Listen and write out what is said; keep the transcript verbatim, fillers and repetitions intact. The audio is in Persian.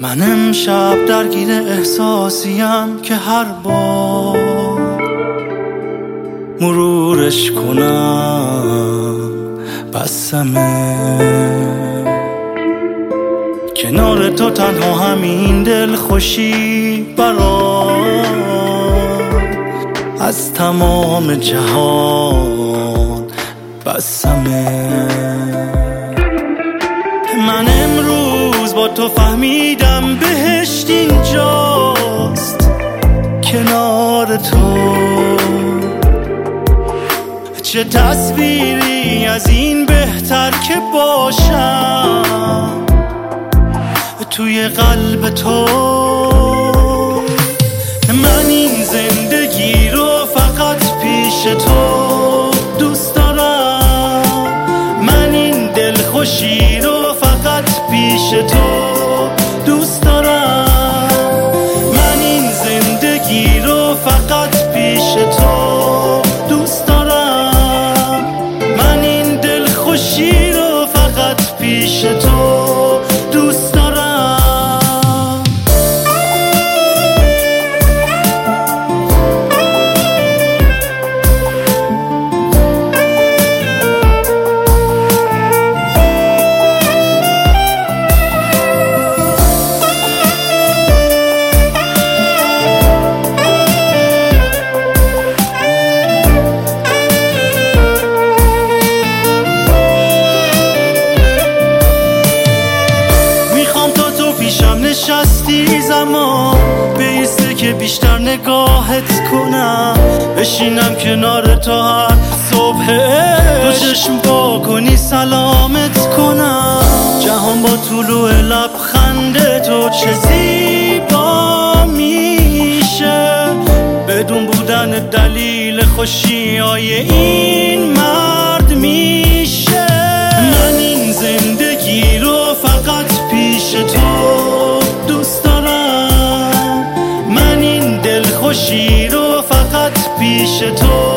من امشب درگیر احساسیم که هر بار مرورش کنم بسمه. کنار تو تنها همین دل خوشی برام از تمام جهان بسمه. من امروز با تو فهمیدم بهشت اینجاست کنار تو. چه تصویری از این بهتر که باشم توی قلب تو. من این زندگی رو فقط پیش تو دوست دارم. من این دلخوشی رو فقط پیش تو دوست دارم. من این زندگی رو فقط پیش تو دوست دارم. من این دلخوشی رو فقط پیش تو دوست دارم. نشستی زمان بیسته که بیشتر نگاهت کنم. بشینم کنار تو هر صبح تو چشم با کنی سلامت کنم. جهان با طلوع لبخند تو چه زیبا میشه بدون بودن دلیل خوشی های این مرد میشه. من این زندگی رو فقط پیش تو دوست دارم. من این دلخوشی رو فقط پیش تو